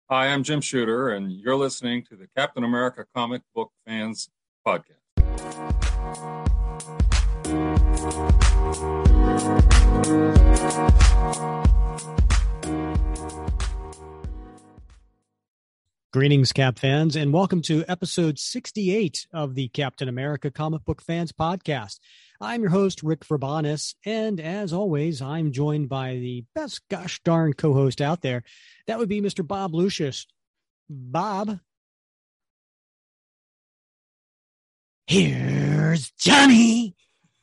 Hi, I'm Jim Shooter, and you're listening to the Captain America Comic Book Fans Podcast. Greetings, Cap fans, and welcome to episode 68 of the Captain America Comic Book Fans Podcast. I'm your host, Rick Verbanis, and as always, I'm joined by the best gosh darn co-host out there. That would be Mr. Bob Lucius. Bob. Here's Johnny.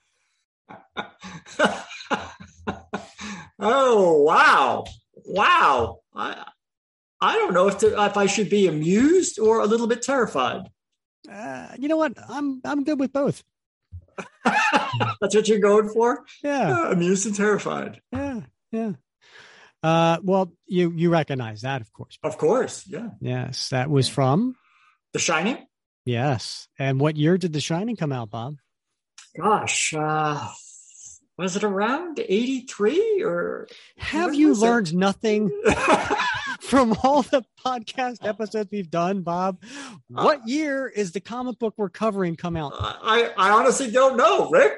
Oh, wow. Wow. I don't know if I should be amused or a little bit terrified. You know what? I'm good with both. That's what you're going for? Yeah. Amused and terrified. Yeah. Well, you recognize that, of course. Of course, yeah. Yes, that was from The Shining? Yes. And what year did The Shining come out, Bob? Gosh, was it around 83 or? Have you learned nothing from all the podcast episodes we've done, Bob? What year is the comic book we're covering come out? I honestly don't know, Rick.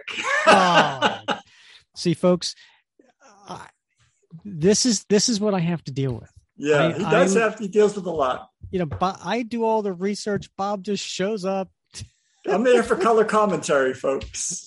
See, folks, this is what I have to deal with. Yeah, he deals with a lot. You know, I do all the research. Bob just shows up. I'm there for color commentary, folks.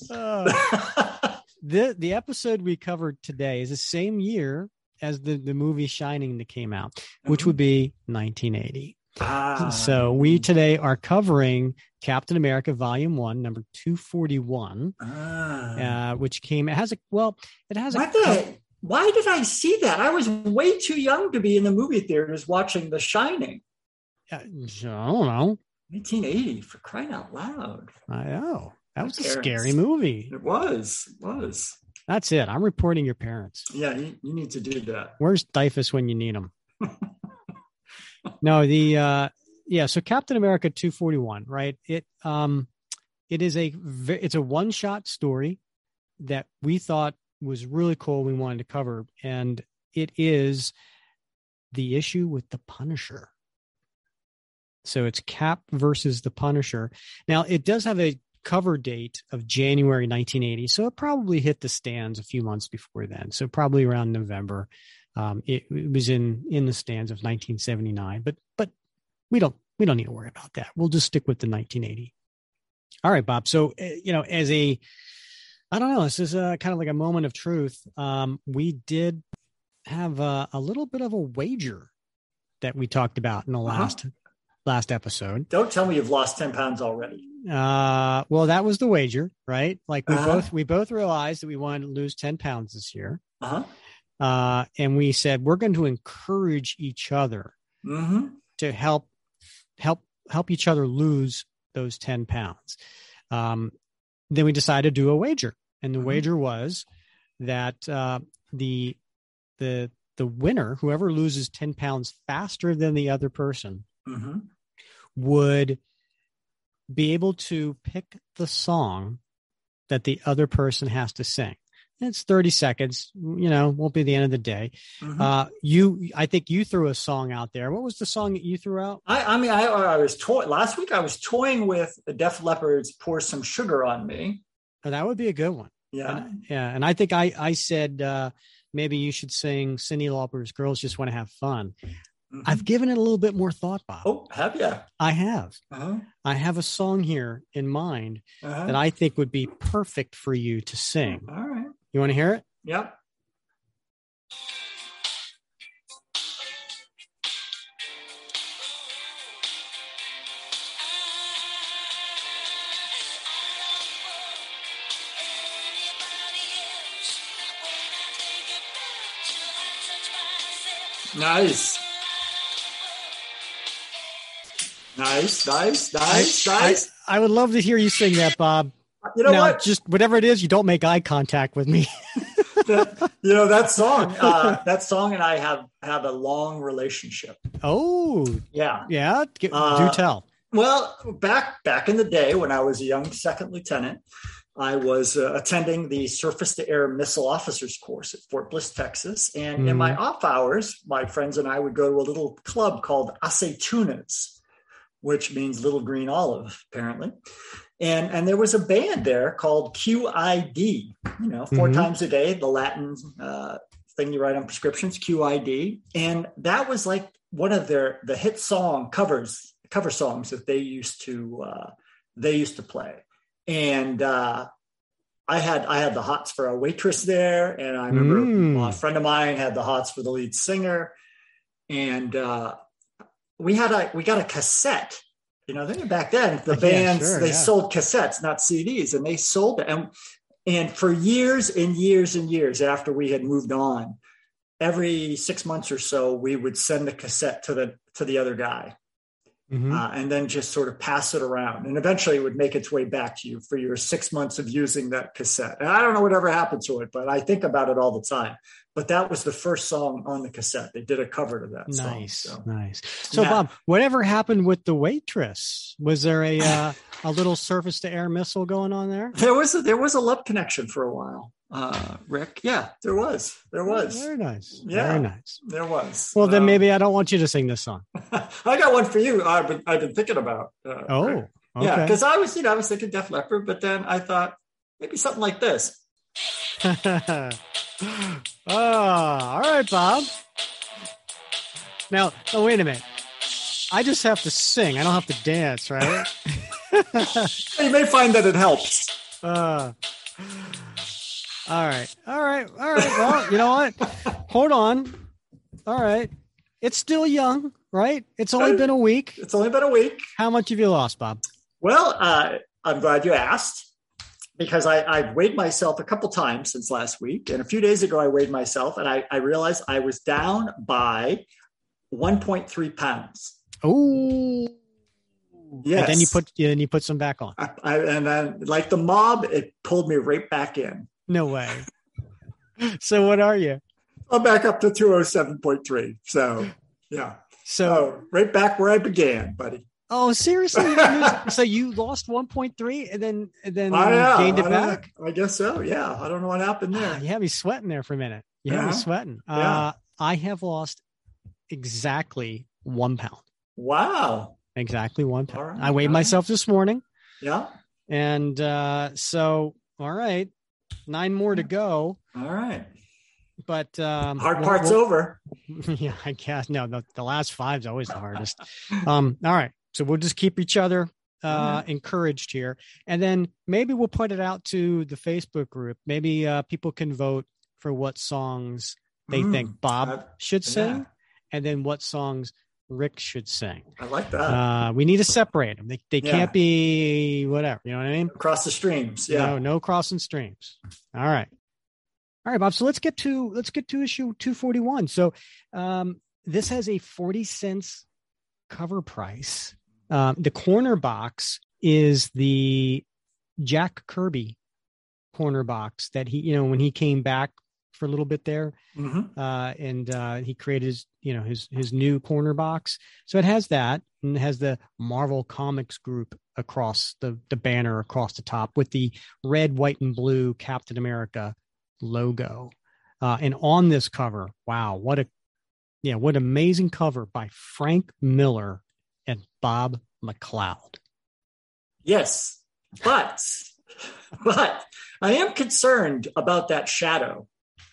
The episode we covered today is the same year as the movie Shining that came out, which would be 1980. So we today are covering Captain America Volume 1, number 241, which came. It has a. Why did I see that? I was way too young to be in the movie theaters watching The Shining. I don't know. 1980, for crying out loud. I know. That was a scary movie. It was. That's it. I'm reporting your parents. Yeah, you need to do that. Where's Dyfus when you need him? No, so Captain America 241, right? It's a one-shot story that we thought was really cool. We wanted to cover, and it is the issue with the Punisher. So it's Cap versus the Punisher. Now, it does have a cover date of January 1980, so it probably hit the stands a few months before then. So probably around November. It was in the stands of 1979, but we don't need to worry about that. We'll just stick with the 1980. All right, Bob. So I don't know. This is kind of like a moment of truth. We did have a little bit of a wager that we talked about in the last episode. Don't tell me you've lost 10 pounds already. Well, that was the wager, right? Like we both realized that we wanted to lose 10 pounds this year. And we said, we're going to encourage each other to help each other lose those 10 pounds. Then we decided to do a wager, and the wager was that the winner, whoever loses 10 pounds faster than the other person, would be able to pick the song that the other person has to sing. It's 30 seconds, won't be the end of the day. I think you threw a song out there. What was the song that you threw out? I was last week. I was toying with the Def Leppard's "Pour Some Sugar on Me." Oh, that would be a good one. Yeah. And I think I said maybe you should sing Cyndi Lauper's "Girls Just Want to Have Fun." I've given it a little bit more thought, Bob. Oh, have you? I have. I have a song here in mind that I think would be perfect for you to sing. All right. You want to hear it? Yep. Nice. I would love to hear you sing that, Bob. You know now, what? Just whatever it is, you don't make eye contact with me. That song and I have a long relationship. Oh, yeah. Do tell. Well, back in the day when I was a young second lieutenant, I was attending the Surface-to-Air Missile Officers course at Fort Bliss, Texas. And in my off hours, my friends and I would go to a little club called Aceitunas, which means little green olive, apparently. And there was a band there called QID, 4 times a day, the Latin thing you write on prescriptions, QID. And that was like one of the hit song cover songs that they used to play. And I had the hots for a waitress there. And I remember a friend of mine had the hots for the lead singer. And we got a cassette. Back then, the bands, they sold cassettes, not CDs, and they sold it. And for years and years and years after we had moved on, every 6 months or so, we would send the cassette to the other guy. And then just sort of pass it around. And eventually it would make its way back to you for your 6 months of using that cassette. And I don't know whatever happened to it, but I think about it all the time. But that was the first song on the cassette. They did a cover to that song. Nice. So Bob, whatever happened with the waitress? Was there a little surface-to-air missile going on there? There was a love connection for a while. Rick. Yeah, there was. Very nice. Yeah, very nice. There was. Well, then maybe I don't want you to sing this song. I got one for you. I've been thinking about. Okay. Yeah, because I was thinking Def Leppard, but then I thought maybe something like this. All right, Bob. Now, wait a minute. I just have to sing. I don't have to dance, right? You may find that it helps. All right. Well, you know what? Hold on. All right. It's still young, right? It's only been a week. How much have you lost, Bob? Well, I'm glad you asked, because I've weighed myself a couple times since last week. And a few days ago, I weighed myself and I realized I was down by 1.3 pounds. Oh, yes. And then you put some back on. And then, like the mob, it pulled me right back in. No way. So what are you? I'm back up to 207.3. So, yeah. So right back where I began, buddy. Oh, seriously? So you lost 1.3 and then gained it back? I guess so. Yeah. I don't know what happened there. You had me sweating there for a minute. You had me sweating. I have lost exactly 1 pound. Wow. Exactly 1 pound. Right, I weighed myself this morning. Yeah. And all right. 9 more to go. All right. But hard part's over. Yeah, I guess. No, the last 5 is always the hardest. All right. So we'll just keep each other encouraged here. And then maybe we'll put it out to the Facebook group. Maybe people can vote for what songs they think Bob should sing, and then what songs Rick should sing. I like that. We need to separate them. They can't be whatever. You know what I mean? Across the streams. Yeah. No crossing streams. All right, Bob. So let's get to issue 241. So this has a 40 cents cover price. The corner box is the Jack Kirby corner box that he, when he came back for a little bit there, and he created his new corner box. So it has that, and it has the Marvel Comics group across the banner across the top with the red, white, and blue Captain America logo. And on this cover, wow, what amazing cover by Frank Miller and Bob McLeod. Yes, but I am concerned about that shadow.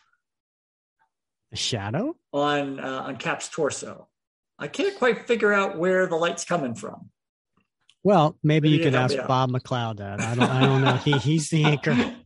A shadow on Cap's torso. I can't quite figure out where the light's coming from. Well, maybe you could ask Bob McLeod that. I don't know. He's the anchor.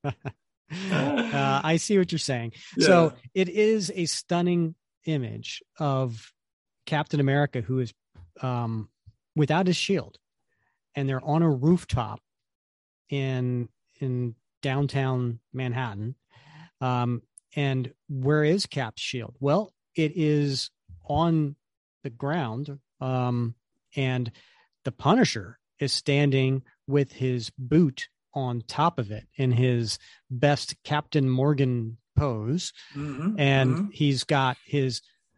I see what you're saying. Yeah. So it is a stunning image of Captain America who is without his shield, and they're on a rooftop in downtown Manhattan. And where is Cap's shield? Well, it is on the ground, and the Punisher is standing with his boot on top of it in his best Captain Morgan pose. And he's got his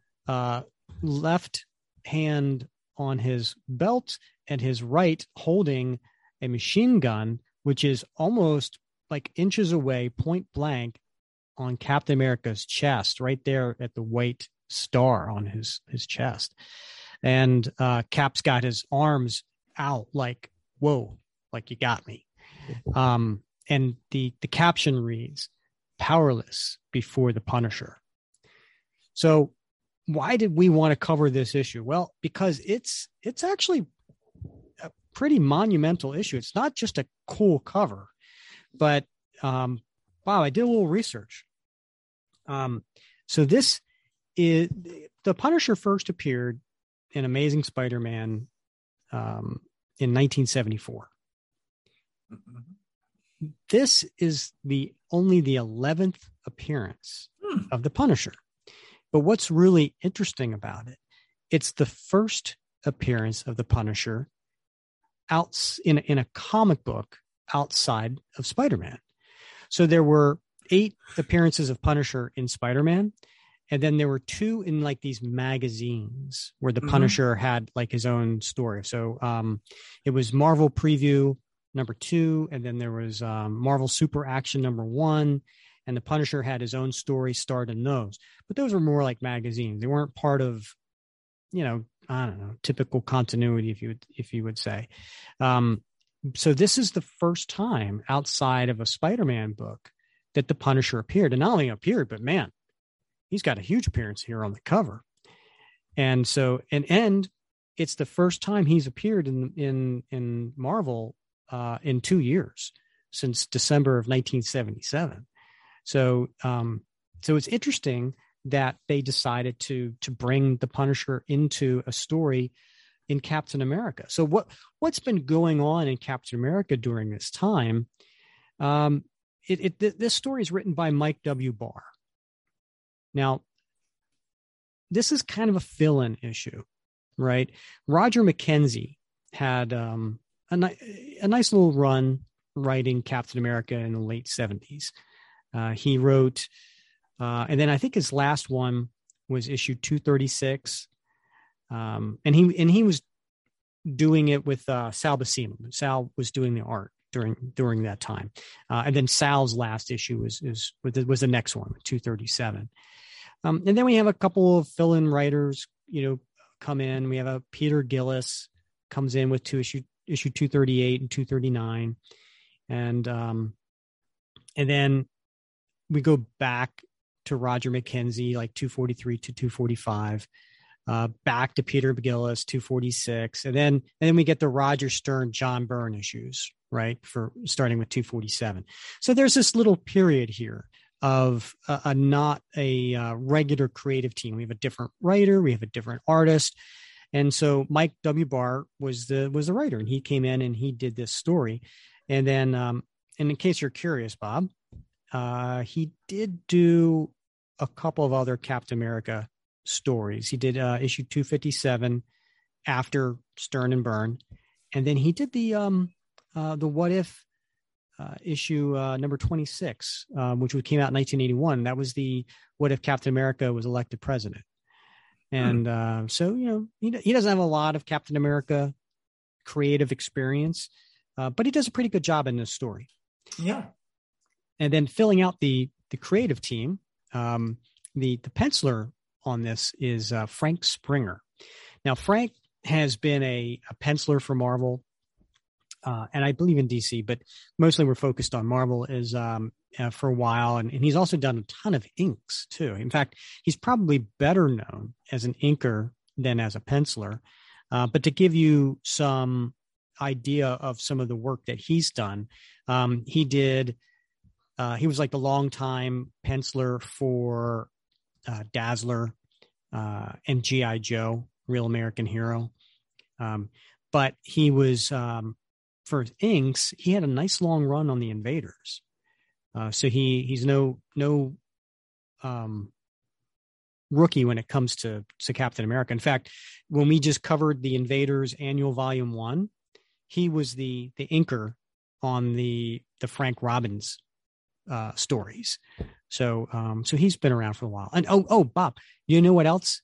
left hand on his belt and his right holding a machine gun which is almost like inches away, point blank, on Captain America's chest, right there at the white star on his chest. And Cap's got his arms out like, whoa, like you got me. And the caption reads, "Powerless before the Punisher." So why did we want to cover this issue? Well, because it's actually a pretty monumental issue. It's not just a cool cover, but Bob, I did a little research. So this is the Punisher first appeared in Amazing Spider-Man in 1974. This is only the 11th appearance of the Punisher. But what's really interesting about it, it's the first appearance of the Punisher in a comic book outside of Spider-Man. So there were 8 appearances of Punisher in Spider-Man, and then there were 2 in like these magazines where the Punisher had like his own story. So it was Marvel Preview #2, and then there was Marvel Super Action #1, and the Punisher had his own story starred in those. But those were more like magazines. They weren't part of, I don't know, typical continuity, if you would say. So this is the first time outside of a Spider-Man book that the Punisher appeared. And not only appeared, but man, he's got a huge appearance here on the cover. And so, and it's the first time he's appeared in Marvel in 2 years, since December of 1977. So it's interesting that they decided to bring the Punisher into a story in Captain America. So what's been going on in Captain America during this time? This story is written by Mike W. Barr. Now, this is kind of a fill-in issue, right? Roger McKenzie had a nice little run writing Captain America in the late 70s. He wrote, and then I think his last one was issue 236. And he was doing it with Sal Buscema. Sal was doing the art during that time. And then Sal's last issue was the next one, 237. And then we have a couple of fill-in writers, come in. We have a Peter Gillis comes in with issue 238 and 239. And then we go back to Roger McKenzie, like 243 to 245, back to Peter Gillis, 246. And then we get the Roger Stern, John Byrne issues, right? For starting with 247. So there's this little period here of not a regular creative team. We have a different writer, we have a different artist. And so Mike W. Barr was the writer, and he came in and he did this story. And then, and in case you're curious, Bob, he did do a couple of other Captain America stories. He did issue 257 after Stern and Byrne, and then he did the What If issue number 26, which came out in 1981. That was the What If Captain America was elected president. And so he doesn't have a lot of Captain America creative experience, but he does a pretty good job in this story. Yeah. And then filling out the creative team, the penciler on this is Frank Springer. Now, Frank has been a penciler for Marvel, and I believe in DC, but mostly we're focused on Marvel for a while. And he's also done a ton of inks too. In fact, he's probably better known as an inker than as a penciler. But to give you some idea of some of the work that he's done, he was like the longtime penciler for Dazzler and G.I. Joe, Real American Hero. But he was, for his inks, he had a nice long run on the Invaders. So he's no rookie when it comes to Captain America. In fact, when we just covered the Invaders Annual Volume 1, he was the inker on the Frank Robbins stories. So he's been around for a while. And Bob, you know what else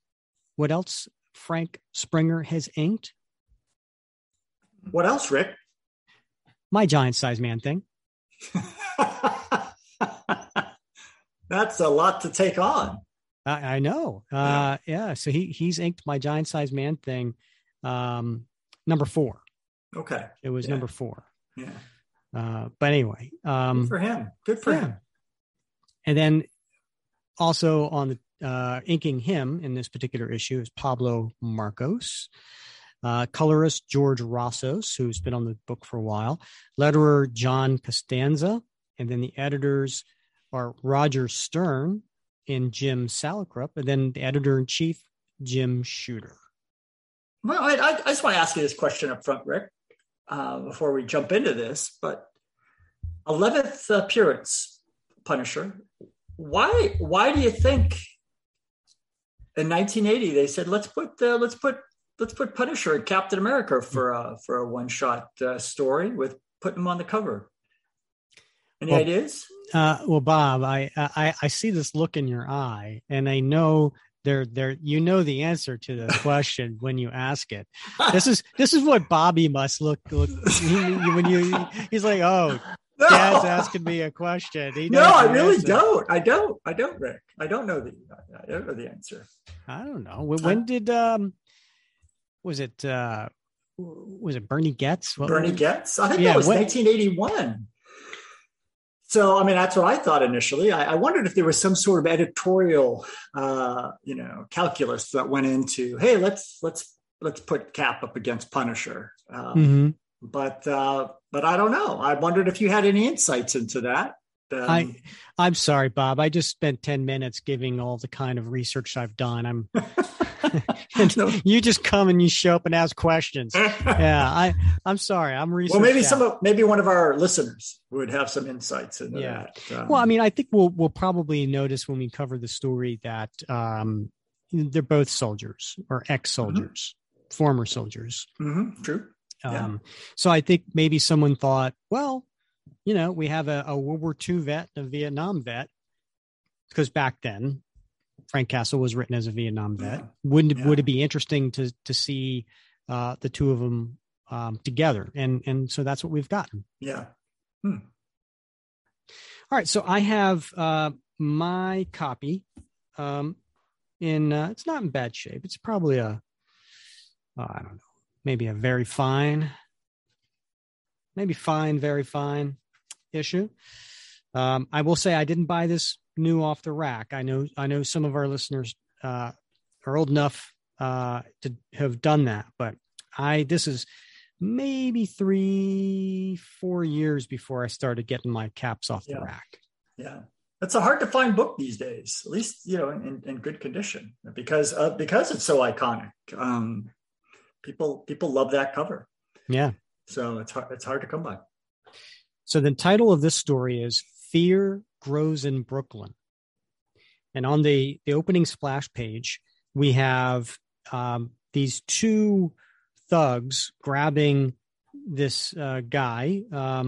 Frank Springer has inked? What else, Rick? my giant-sized man thing. That's a lot to take on. I know. Yeah. So he's inked my giant-sized man thing, number 4. Okay. It was number 4. Yeah. But anyway, good for him. Good for him. And then also on the inking him in this particular issue is Pablo Marcos, colorist George Rossos, who's been on the book for a while, letterer John Costanza, and then the editors are Roger Stern and Jim Salicrup, and then the editor-in-chief, Jim Shooter. Well, I just want to ask you this question up front, Rick, before we jump into this, but 11th appearance, Punisher. Why do you think in 1980 they said let's put Punisher and Captain America for a one-shot story with putting him on the cover? Any ideas? Well, Bob, I see this look in your eye, and I know you know the answer to the question when you ask it. This is what Bobby must look he's like, oh, no. Dad's asking me a question. No, I really don't. I don't, Rick. I don't know the answer. I don't know. When did was it Bernie Getz? Bernie Getz? I think that was 1981. So, I mean, that's what I thought initially. I wondered if there was some sort of editorial, calculus that went into, hey, let's put Cap up against Punisher. But I don't know. I wondered if you had any insights into that. I'm sorry, Bob. I just spent 10 minutes giving all the kind of research I've done. You just come and you show up and ask questions. Yeah, I'm sorry. I'm researching. Well, maybe one of our listeners would have some insights into that. Well, I mean, I think we'll probably notice when we cover the story that they're both soldiers or ex-soldiers, former soldiers. Mm-hmm. True. So I think maybe someone thought, well, we have a World War II vet, a Vietnam vet, because back then Frank Castle was written as a Vietnam vet. Would it be interesting to see the two of them together? And so that's what we've gotten. Yeah. All right. So I have my copy it's not in bad shape. It's probably I don't know, maybe a very fine, very fine issue. I will say I didn't buy this new off the rack. I know some of our listeners are old enough to have done that, but this is maybe 3-4 years before I started getting my caps off the rack. Yeah. It's a hard to find book these days, at least, in good condition, because it's so iconic. People love that cover. Yeah. So it's hard to come by. So the title of this story is Fear Grows in Brooklyn. And on the opening splash page, we have these two thugs grabbing this guy.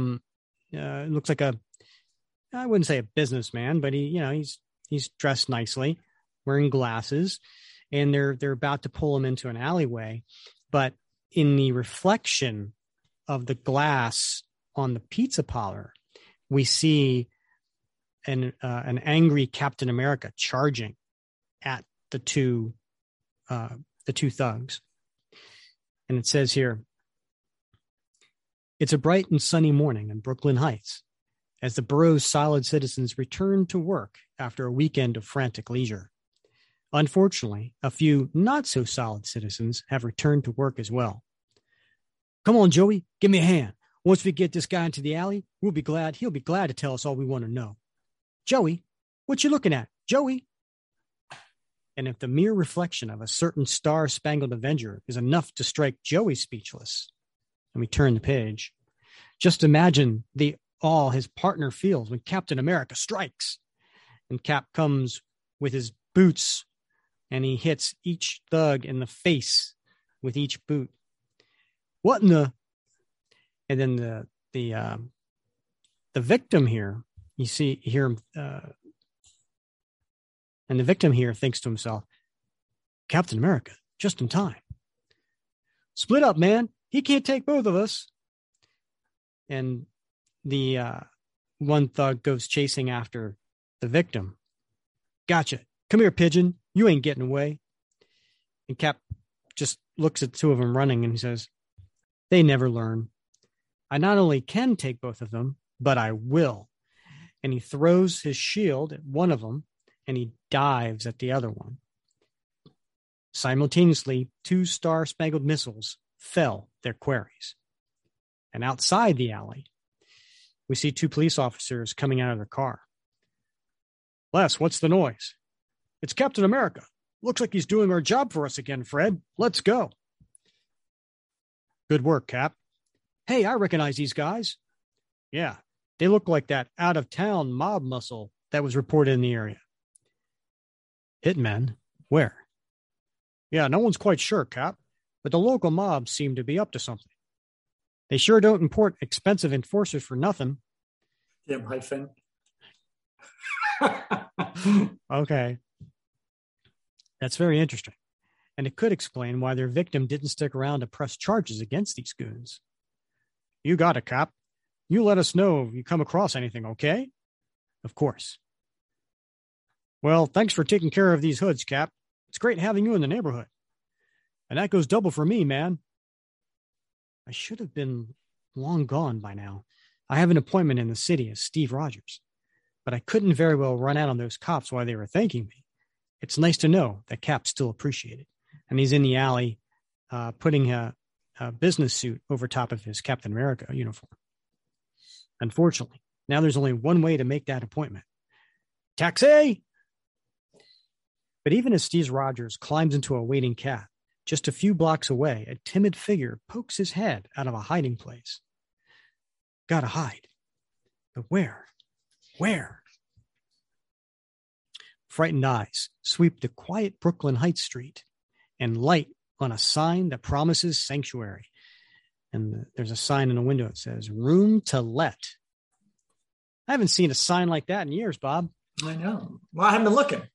It looks like I wouldn't say a businessman, but he's dressed nicely, wearing glasses, and they're about to pull him into an alleyway. But in the reflection of the glass on the pizza parlor, we see an angry Captain America charging at the two thugs. And it says here, it's a bright and sunny morning in Brooklyn Heights as the borough's solid citizens return to work after a weekend of frantic leisure. Unfortunately, a few not so solid citizens have returned to work as well. Come on, Joey, give me a hand. Once we get this guy into the alley, he'll be glad to tell us all we want to know. Joey, what you looking at? Joey? And if the mere reflection of a certain star-spangled Avenger is enough to strike Joey speechless, and we turn the page, just imagine the awe his partner feels when Captain America strikes. And Cap comes with his boots, and he hits each thug in the face with each boot. What in the... And then the victim here, you hear him, and the victim here thinks to himself, Captain America, just in time. Split up, man. He can't take both of us. and the one thug goes chasing after the victim. Gotcha. Come here, pigeon. You ain't getting away. And Cap just looks at the two of them running and he says, they never learn. I not only can take both of them, but I will. And he throws his shield at one of them and he dives at the other one. Simultaneously, 2 star-spangled missiles fell their quarries. And outside the alley, we see 2 police officers coming out of their car. Les, what's the noise? It's Captain America. Looks like he's doing our job for us again, Fred. Let's go. Good work, Cap. Hey, I recognize these guys. Yeah, they look like that out-of-town mob muscle that was reported in the area. Hitmen? Where? Yeah, no one's quite sure, Cap, but the local mobs seem to be up to something. They sure don't import expensive enforcers for nothing. Tim hyphen. Okay. That's very interesting. And it could explain why their victim didn't stick around to press charges against these goons. You got it, Cap. You let us know if you come across anything, okay? Of course. Well, thanks for taking care of these hoods, Cap. It's great having you in the neighborhood. And that goes double for me, man. I should have been long gone by now. I have an appointment in the city as Steve Rogers, but I couldn't very well run out on those cops while they were thanking me. It's nice to know that Cap's still appreciated. And he's in the alley putting a business suit over top of his Captain America uniform. Unfortunately, now there's only one way to make that appointment. Taxi! But even as Steve Rogers climbs into a waiting cab, just a few blocks away, a timid figure pokes his head out of a hiding place. Gotta hide. But where? Where? Frightened eyes sweep the quiet Brooklyn Heights street and light on a sign that promises sanctuary. And there's a sign in the window that says, room to let. I haven't seen a sign like that in years, Bob. I know. Well, I haven't been looking.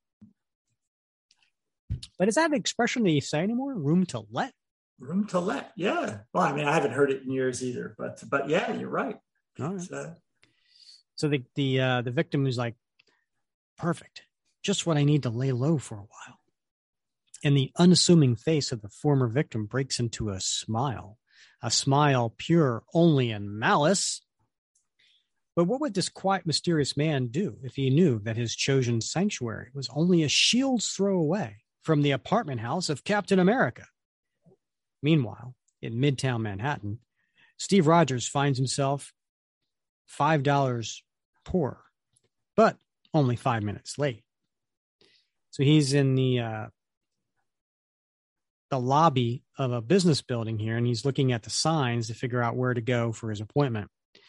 But is that an expression that you say anymore? Room to let? Room to let, yeah. Well, I mean, I haven't heard it in years either, but yeah, you're right. All right. So the victim is like, perfect. Just what I need to lay low for a while. And the unassuming face of the former victim breaks into a smile pure only in malice. But what would this quiet, mysterious man do if he knew that his chosen sanctuary was only a shield's throw away from the apartment house of Captain America? Meanwhile, in Midtown Manhattan, Steve Rogers finds himself $5 poorer, but only 5 minutes late. So he's in the lobby of a business building here, and he's looking at the signs to figure out where to go for his appointment.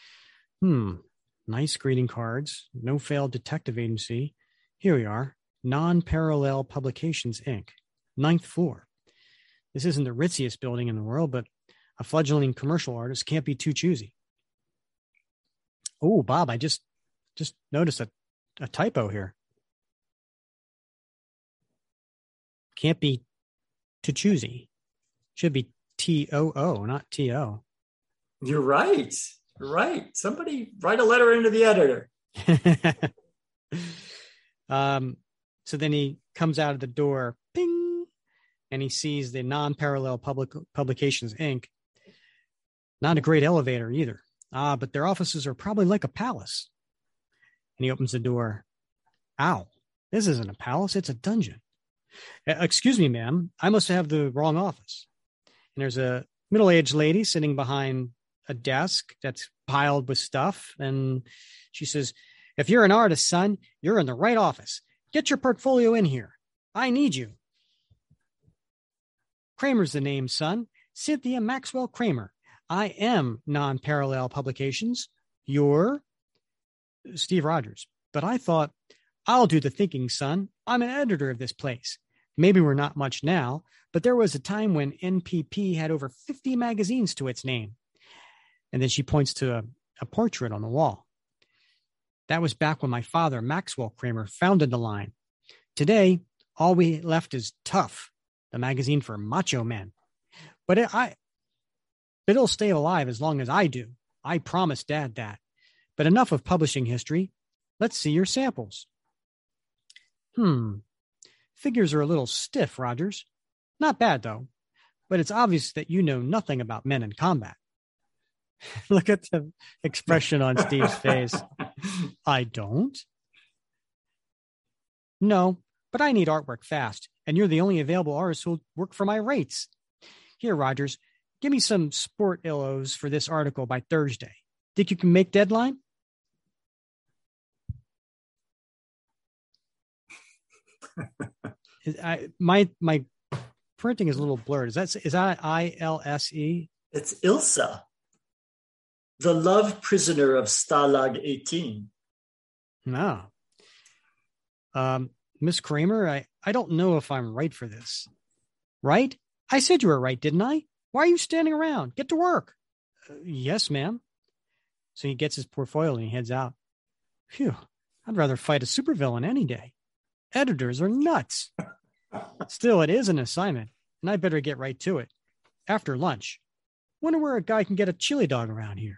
Nice greeting cards. No failed detective agency. Here we are. Non-Parallel Publications, Inc. 9th floor. This isn't the ritziest building in the world, but a fledgling commercial artist can't be too choosy. Oh, Bob, I just noticed a typo here. Can't be too choosy. Should be T-O-O, not T-O. You're right. You're right. Somebody write a letter into the editor. So then he comes out of the door, ping, and he sees the Non-Parallel Publications, Inc. Not a great elevator either. But their offices are probably like a palace. And he opens the door. Ow, this isn't a palace, it's a dungeon. Excuse me, ma'am, I must have the wrong office. And there's a middle-aged lady sitting behind a desk that's piled with stuff. And she says, if you're an artist, son, you're in the right office. Get your portfolio in here. I need you. Kramer's the name, son. Cynthia Maxwell Kramer. I am Non-Parallel Publications. You're Steve Rogers. But I thought, I'll do the thinking, son. I'm an editor of this place. Maybe we're not much now, but there was a time when NPP had over 50 magazines to its name. And then she points to a portrait on the wall. That was back when my father, Maxwell Kramer, founded the line. Today, all we left is Tough, the magazine for macho men. But it'll stay alive as long as I do. I promised Dad that. But enough of publishing history. Let's see your samples. Figures are a little stiff, Rogers. Not bad, though. But it's obvious that you know nothing about men in combat. Look at the expression on Steve's face. I don't? No, but I need artwork fast, and you're the only available artist who'll work for my rates. Here, Rogers, give me some sport illos for this article by Thursday. Think you can make deadline? My printing is a little blurred. Is that ILSE? It's Ilsa, the love prisoner of Stalag 18. No. Miss Kramer, I don't know if I'm right for this. Right? I said you were right, didn't I? Why are you standing around? Get to work. Yes, ma'am. So he gets his portfolio and he heads out. Phew, I'd rather fight a supervillain any day. Editors are nuts. Still, it is an assignment, and I better get right to it. After lunch. Wonder where a guy can get a chili dog around here.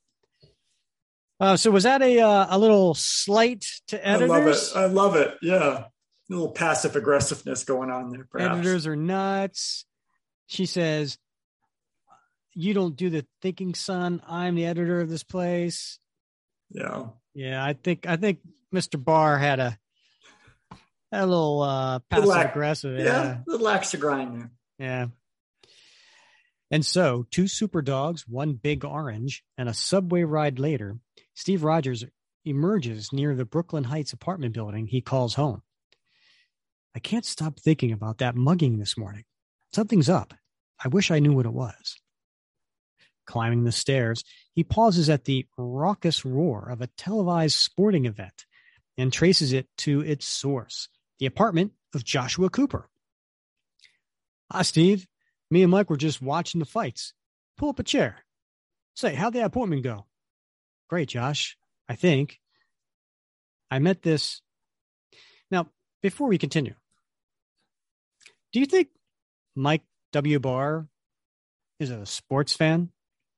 So was that a little slight to editors? I love it. Yeah. A little passive aggressiveness going on there, perhaps. Editors are nuts. She says, you don't do the thinking, son. I'm the editor of this place. Yeah. Yeah, I think Mr. Barr had a little passive aggressive. Yeah, a little axe to grind there. Yeah. And so, 2 super dogs, 1 big orange, and a subway ride later, Steve Rogers emerges near the Brooklyn Heights apartment building he calls home. I can't stop thinking about that mugging this morning. Something's up. I wish I knew what it was. Climbing the stairs, he pauses at the raucous roar of a televised sporting event and traces it to its source, the apartment of Joshua Cooper. Hi, Steve. Me and Mike were just watching the fights. Pull up a chair. Say, how'd the appointment go? Great, Josh. I think. I met this. Now, before we continue, do you think Mike W. Barr is a sports fan?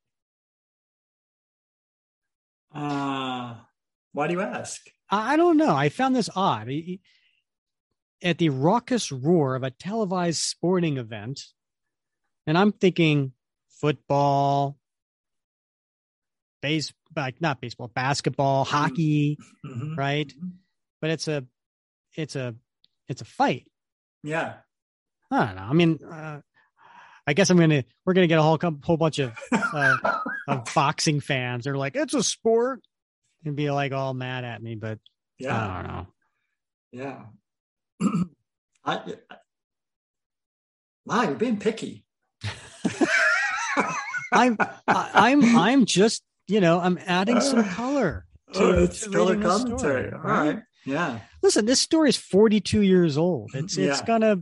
Why do you ask? I don't know. I found this odd. At the raucous roar of a televised sporting event, and I'm thinking football, basketball, hockey, right? But it's a fight. Yeah. I don't know. I mean, I guess we're gonna get a whole bunch of boxing fans. They're like, it's a sport, and be like all mad at me. But yeah, I don't know. Yeah. Wow, you're being picky. I'm just, I'm adding some color to color commentary. Story, all right. Yeah. Listen, this story is 42 years old. It's gonna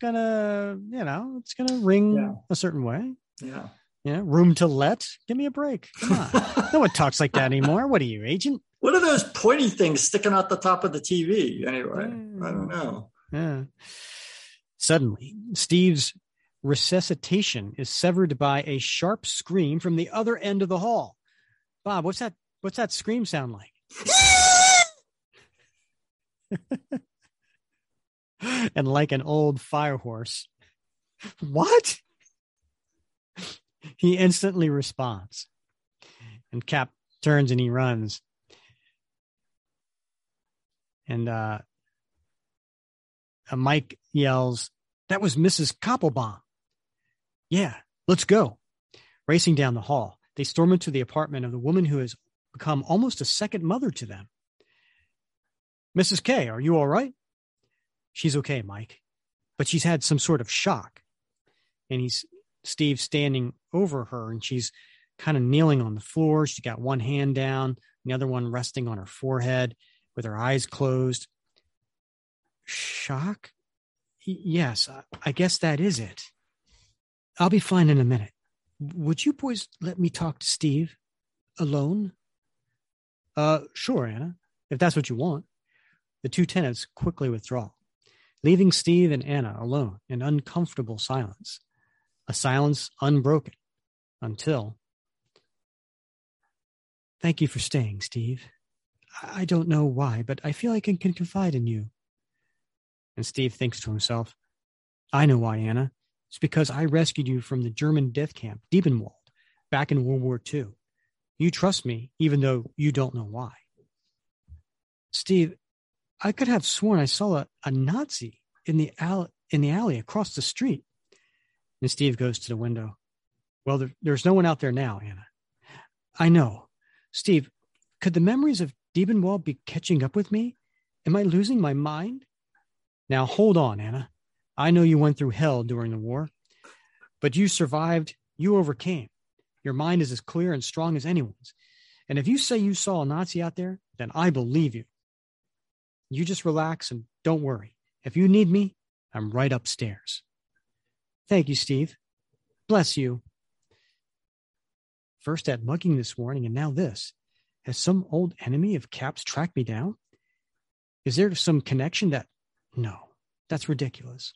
ring a certain way. Yeah. Yeah. Room to let. Give me a break. Come on. No one talks like that anymore. What are you, agent? What are those pointy things sticking out the top of the TV? Anyway, I don't know. Yeah. Suddenly, Steve's resuscitation is severed by a sharp scream from the other end of the hall. Bob, what's that scream sound like? And like an old fire horse. What? He instantly responds. And Cap turns and he runs. And Mike yells, "That was Mrs. Koppelbaum." Yeah, let's go. Racing down the hall, they storm into the apartment of the woman who has become almost a second mother to them. Mrs. K, are you all right? She's okay, Mike, but she's had some sort of shock. And Steve standing over her, and she's kind of kneeling on the floor. She's got one hand down, the other one resting on her forehead with her eyes closed. Shock? Yes, I guess that is it. I'll be fine in a minute. Would you boys let me talk to Steve alone? Sure, Anna, if that's what you want. The 2 tenants quickly withdraw, leaving Steve and Anna alone in uncomfortable silence, a silence unbroken until Thank you for staying, Steve. I don't know why, but I feel I can confide in you. And Steve thinks to himself, I know why, Anna. It's because I rescued you from the German death camp, Diebenwald, back in World War II. You trust me, even though you don't know why. Steve, I could have sworn I saw a Nazi in the alley across the street. And Steve goes to the window. Well, there's no one out there now, Anna. I know. Steve, could the memories of Diebenwald be catching up with me? Am I losing my mind? Now, hold on, Anna. I know you went through hell during the war, but you survived. You overcame. Your mind is as clear and strong as anyone's. And if you say you saw a Nazi out there, then I believe you. You just relax and don't worry. If you need me, I'm right upstairs. Thank you, Steve. Bless you. First that mugging this morning, and now this. Has some old enemy of Cap's tracked me down? Is there some connection that... No, that's ridiculous.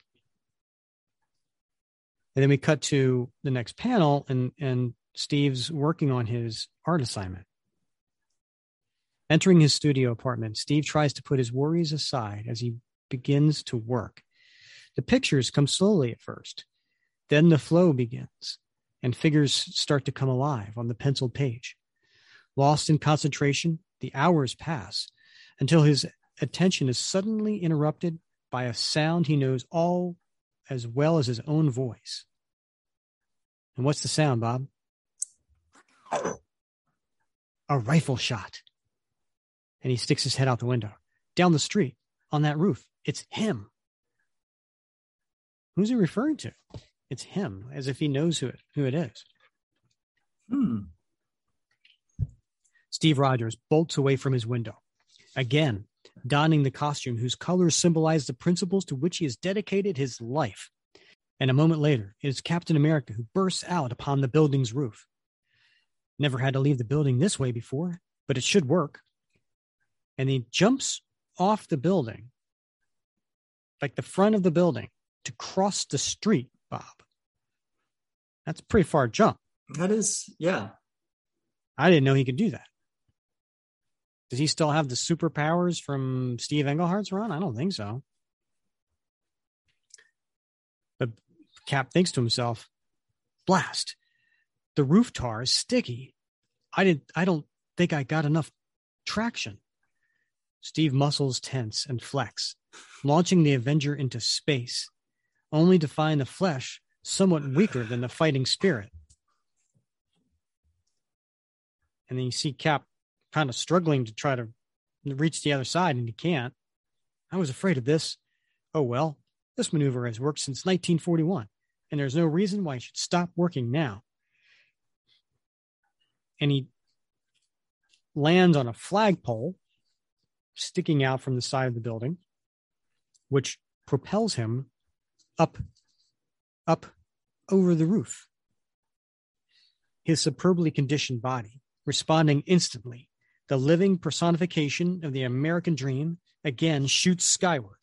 And then we cut to the next panel, and Steve's working on his art assignment. Entering his studio apartment, Steve tries to put his worries aside as he begins to work. The pictures come slowly at first. Then the flow begins, and figures start to come alive on the penciled page. Lost in concentration, the hours pass until his attention is suddenly interrupted by a sound he knows all as well as his own voice. And what's the sound, Bob? A rifle shot. And he sticks his head out the window. Down the street, on that roof, it's him. Who's he referring to? It's him, as if he knows who it is. Steve Rogers bolts away from his window, again donning the costume whose colors symbolize the principles to which he has dedicated his life. And a moment later, it is Captain America who bursts out upon the building's roof. Never had to leave the building this way before, but it should work. And he jumps off the building, like the front of the building, to cross the street, Bob. That's a pretty far jump. That is, yeah. I didn't know he could do that. Does he still have the superpowers from Steve Englehart's run? I don't think so. But Cap thinks to himself, blast, the roof tar is sticky. I don't think I got enough traction. Steve muscles tense and flex, launching the Avenger into space, only to find the flesh somewhat weaker than the fighting spirit. And then you see Cap kind of struggling to try to reach the other side, and he can't. I was afraid of this. Oh, well, this maneuver has worked since 1941, and there's no reason why it should stop working now. And he lands on a flagpole sticking out from the side of the building, which propels him up over the roof. His superbly conditioned body, responding instantly, the living personification of the American dream, again shoots skyward.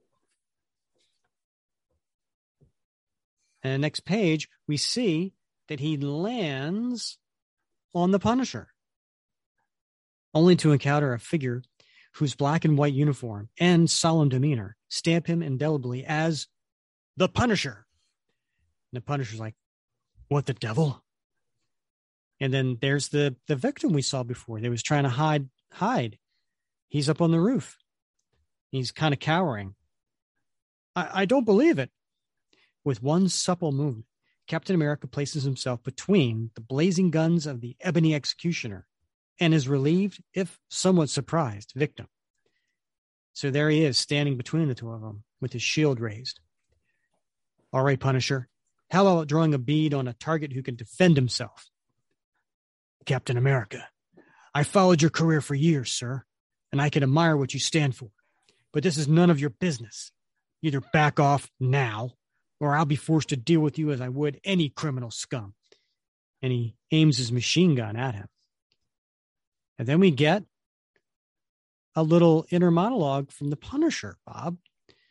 And the next page, we see that he lands on the Punisher, only to encounter a figure whose black and white uniform and solemn demeanor stamp him indelibly as the Punisher. And the Punisher's like, what the devil? And then there's the victim we saw before. They was trying to hide. He's up on the roof. He's kind of cowering. I don't believe it. With one supple movement, Captain America places himself between the blazing guns of the ebony executioner and his relieved, if somewhat surprised, victim. So there he is, standing between the two of them with his shield raised. All right, Punisher, how about drawing a bead on a target who can defend himself? Captain America, I followed your career for years, sir, and I can admire what you stand for. But this is none of your business. Either back off now, or I'll be forced to deal with you as I would any criminal scum. And he aims his machine gun at him. And then we get a little inner monologue from the Punisher, Bob.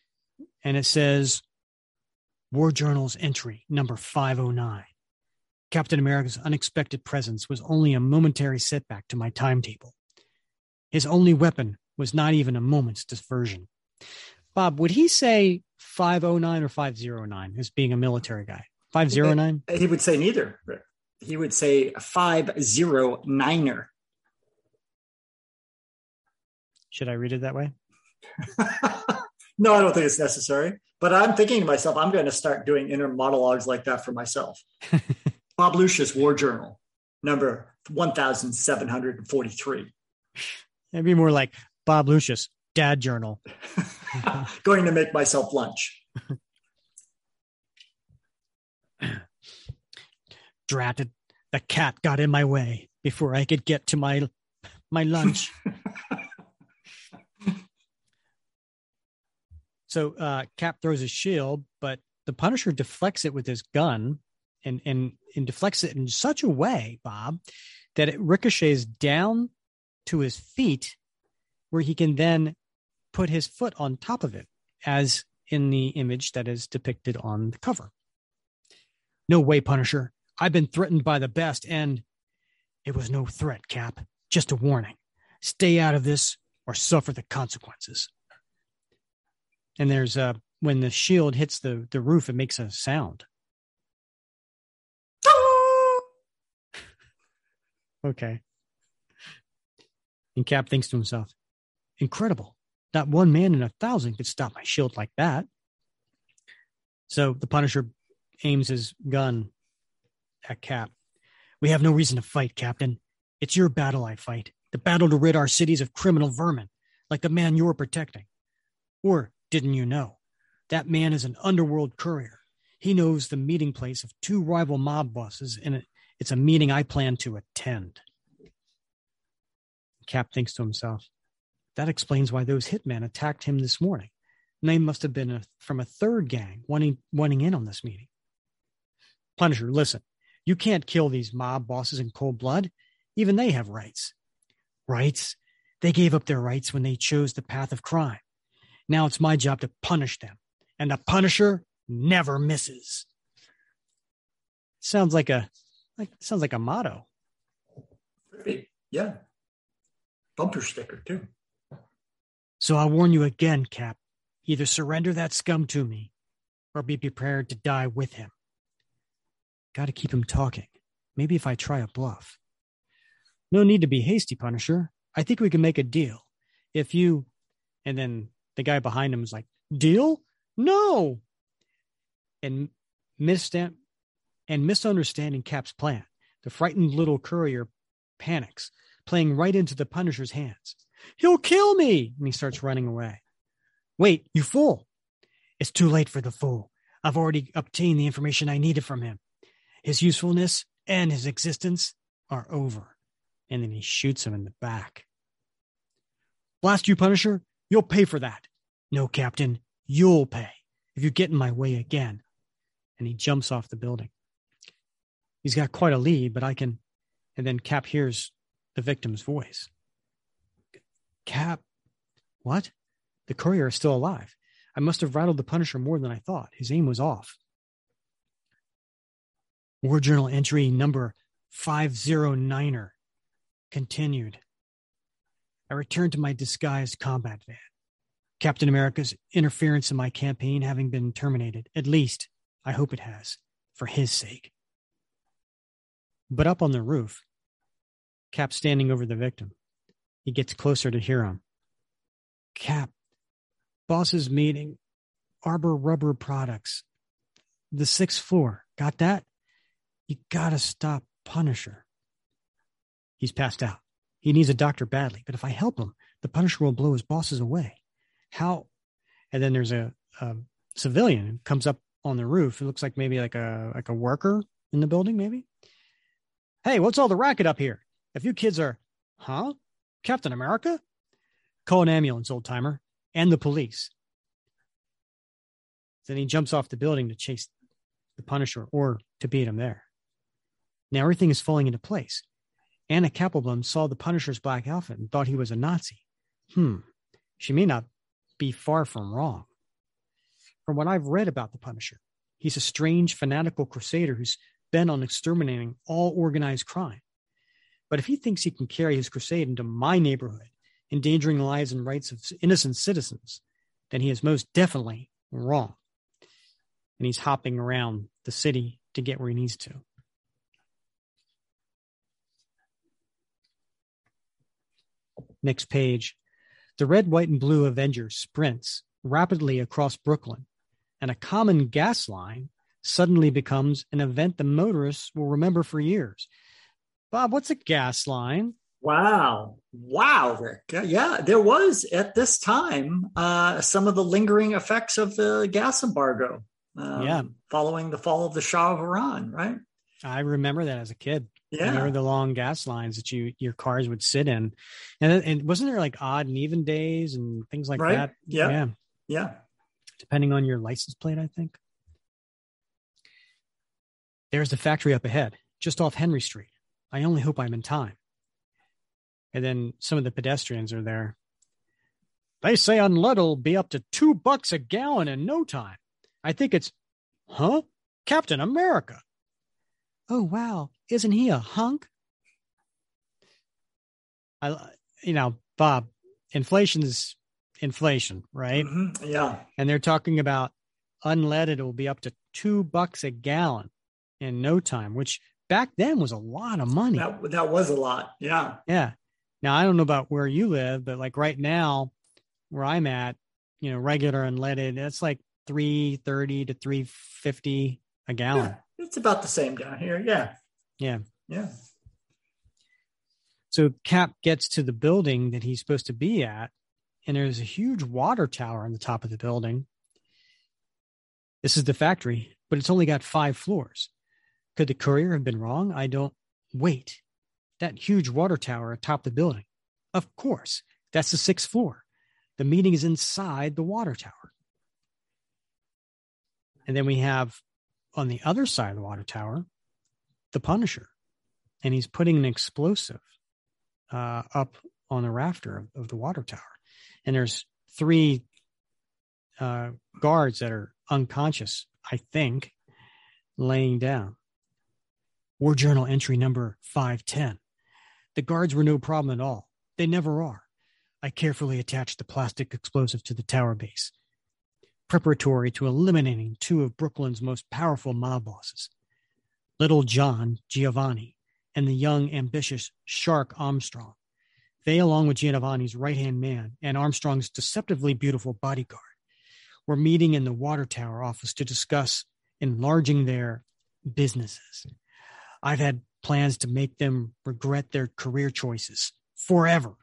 And it says, War Journal's entry number 509. Captain America's unexpected presence was only a momentary setback to my timetable. His only weapon was not even a moment's diversion. Bob, would he say 509 or 509 as being a military guy? 509? He would say neither. He would say 509er. Should I read it that way? No, I don't think it's necessary. But I'm thinking to myself, I'm going to start doing inner monologues like that for myself. Bob Lucius War Journal, number 1743. It'd be more like Bob Lucius Dad Journal. Going to make myself lunch. Drat it. The cat got in my way before I could get to my lunch. So Cap throws his shield, but the Punisher deflects it with his gun and deflects it in such a way, Bob, that it ricochets down to his feet where he can then put his foot on top of it, as in the image that is depicted on the cover. No way, Punisher. I've been threatened by the best, and it was no threat, Cap. Just a warning. Stay out of this or suffer the consequences. And there's when the shield hits the roof, it makes a sound. Okay. And Cap thinks to himself, incredible. Not one man in 1,000 could stop my shield like that. So the Punisher aims his gun at Cap. We have no reason to fight, Captain. It's your battle I fight. The battle to rid our cities of criminal vermin, like the man you're protecting. Or didn't you know? That man is an underworld courier. He knows the meeting place of 2 rival mob bosses, and it's a meeting I plan to attend. Cap thinks to himself, that explains why those hitmen attacked him this morning. And they must have been from a third gang wanting in on this meeting. Punisher, listen, you can't kill these mob bosses in cold blood. Even they have rights. Rights? They gave up their rights when they chose the path of crime. Now it's my job to punish them. And the Punisher never misses. Sounds like a motto. Yeah. Bumper sticker, too. So I'll warn you again, Cap. Either surrender that scum to me or be prepared to die with him. Got to keep him talking. Maybe if I try a bluff. No need to be hasty, Punisher. I think we can make a deal. If you... And then the guy behind him is like, deal? No! And misunderstanding Cap's plan, the frightened little courier panics, playing right into the Punisher's hands. He'll kill me! And he starts running away. Wait, you fool! It's too late for the fool. I've already obtained the information I needed from him. His usefulness and his existence are over. And then he shoots him in the back. Blast you, Punisher! You'll pay for that. No, Captain, you'll pay if you get in my way again. And he jumps off the building. He's got quite a lead, but I can... And then Cap hears the victim's voice. Cap, what? The courier is still alive. I must have rattled the Punisher more than I thought. His aim was off. War Journal entry number 509er continued. I returned to my disguised combat van. Captain America's interference in my campaign having been terminated. At least, I hope it has, for his sake. But up on the roof, Cap's standing over the victim. He gets closer to hear him. Cap, boss's meeting, Arbor Rubber Products, the 6th floor. Got that? You gotta stop Punisher. He's passed out. He needs a doctor badly, but if I help him, the Punisher will blow his bosses away. How? And then there's a civilian who comes up on the roof. It looks like maybe like a worker in the building, maybe. Hey, what's all the racket up here? If you kids are, huh? Captain America? Call an ambulance, old timer, and the police. Then he jumps off the building to chase the Punisher or to beat him there. Now everything is falling into place. Anna Kappelblum saw the Punisher's black outfit and thought he was a Nazi. She may not be far from wrong. From what I've read about the Punisher, he's a strange, fanatical crusader who's bent on exterminating all organized crime. But if he thinks he can carry his crusade into my neighborhood, endangering the lives and rights of innocent citizens, then he is most definitely wrong. And he's hopping around the city to get where he needs to. Next page. The red, white, and blue Avenger sprints rapidly across Brooklyn, and a common gas line suddenly becomes an event the motorists will remember for years. Bob, what's a gas line? Wow, Rick. Yeah, there was at this time some of the lingering effects of the gas embargo following the fall of the Shah of Iran, right? I remember that as a kid. Yeah. There were the long gas lines that your cars would sit in. And wasn't there like odd and even days and things like that? Yeah. Depending on your license plate, I think. There's the factory up ahead, just off Henry Street. I only hope I'm in time. And then some of the pedestrians are there. They say unleaded will be up to $2 a gallon in no time. I think it's, Captain America. Oh, wow. Isn't he a hunk? Bob, inflation is inflation, right? Mm-hmm. Yeah. And they're talking about unleaded will be up to $2 a gallon in no time, which back then was a lot of money. That was a lot. Yeah. Yeah. Now, I don't know about where you live, but like right now where I'm at, regular unleaded, it's like $3.30 to $3.50 a gallon. Yeah, it's about the same down here. Yeah. Yeah. So Cap gets to the building that he's supposed to be at, and there's a huge water tower on the top of the building. This is the factory, but it's only got 5 floors. Could the courier have been wrong? Wait. That huge water tower atop the building. Of course, that's the 6th floor. The meeting is inside the water tower. And then we have on the other side of the water tower, the Punisher. And he's putting an explosive up on the rafter of the water tower. And there's 3 guards that are unconscious, I think, laying down. War Journal entry number 510. The guards were no problem at all. They never are. I carefully attached the plastic explosive to the tower base, preparatory to eliminating 2 of Brooklyn's most powerful mob bosses, Little John Giovanni and the young, ambitious Shark Armstrong. They, along with Giovanni's right-hand man and Armstrong's deceptively beautiful bodyguard, were meeting in the water tower office to discuss enlarging their businesses. I've had plans to make them regret their career choices forever.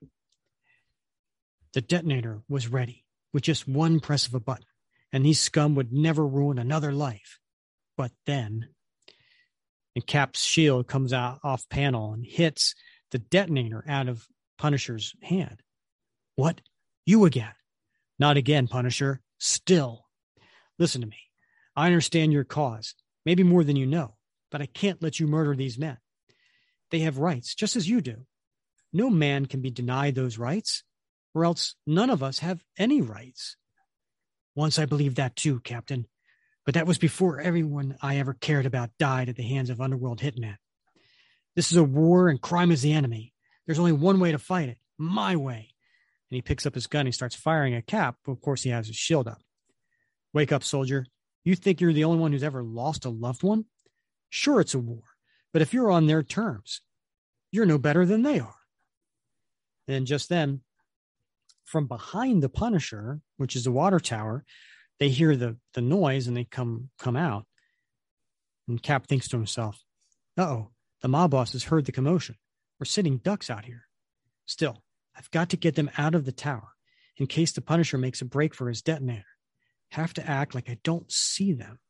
The detonator was ready with just one press of a button, and these scum would never ruin another life. But then, and Cap's shield comes out off panel and hits the detonator out of Punisher's hand. What? You again? Not again, Punisher. Still. Listen to me. I understand your cause, maybe more than you know, but I can't let you murder these men. They have rights, just as you do. No man can be denied those rights, or else none of us have any rights. Once I believed that too, Captain, but that was before everyone I ever cared about died at the hands of underworld hitmen. This is a war and crime is the enemy. There's only one way to fight it, my way. And he picks up his gun and starts firing at Cap, but of course he has his shield up. Wake up, soldier. You think you're the only one who's ever lost a loved one? Sure, it's a war, but if you're on their terms, you're no better than they are. And just then, from behind the Punisher, which is the water tower, they hear the noise and they come out. And Cap thinks to himself, uh-oh, the mob boss has heard the commotion. We're sitting ducks out here. Still, I've got to get them out of the tower in case the Punisher makes a break for his detonator. Have to act like I don't see them.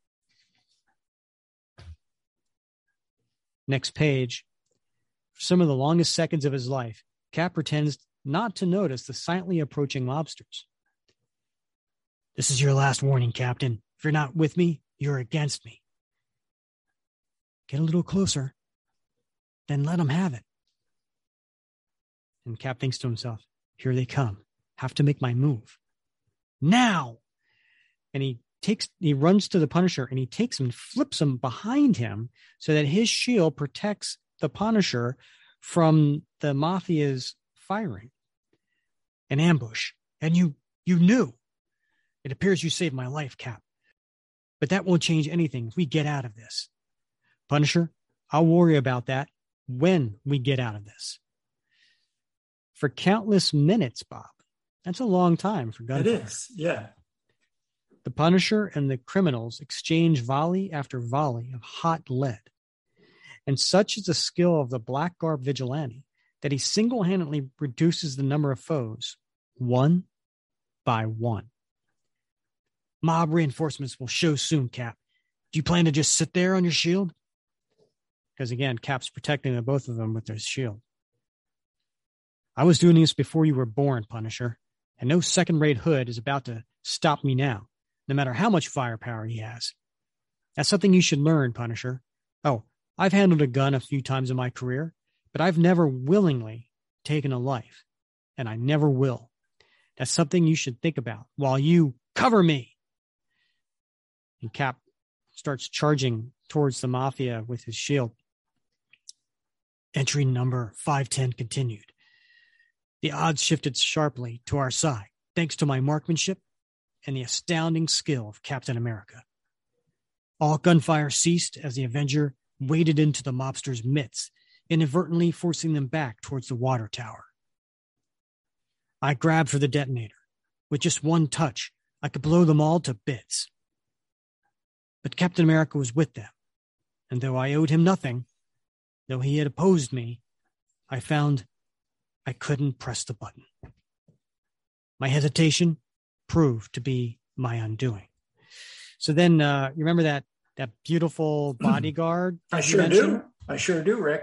Next page. For some of the longest seconds of his life, Cap pretends not to notice the silently approaching mobsters. This is your last warning, Captain. If you're not with me, you're against me. Get a little closer, then let them have it. And Cap thinks to himself, here they come. Have to make my move. Now! And he he runs to the Punisher and he takes him and flips him behind him so that his shield protects the Punisher from the Mafia's firing. An ambush. And you knew. It appears you saved my life, Cap. But that won't change anything if we get out of this. Punisher, I'll worry about that when we get out of this. For countless minutes, Bob. That's a long time for gunfire. It is, yeah. The Punisher and the criminals exchange volley after volley of hot lead. And such is the skill of the black-garb vigilante that he single-handedly reduces the number of foes one by one. Mob reinforcements will show soon, Cap. Do you plan to just sit there on your shield? Because again, Cap's protecting the both of them with their shield. I was doing this before you were born, Punisher, and no second-rate hood is about to stop me now, no matter how much firepower he has. That's something you should learn, Punisher. Oh, I've handled a gun a few times in my career, but I've never willingly taken a life, and I never will. That's something you should think about while you cover me. And Cap starts charging towards the Mafia with his shield. Entry number 510 continued. The odds shifted sharply to our side, thanks to my marksmanship and the astounding skill of Captain America. All gunfire ceased as the Avenger waded into the mobsters' midst, inadvertently forcing them back towards the water tower. I grabbed for the detonator. With just one touch, I could blow them all to bits. But Captain America was with them, and though I owed him nothing, though he had opposed me, I found I couldn't press the button. My hesitation proved to be my undoing. So then, you remember that beautiful bodyguard? I sure do, Rick.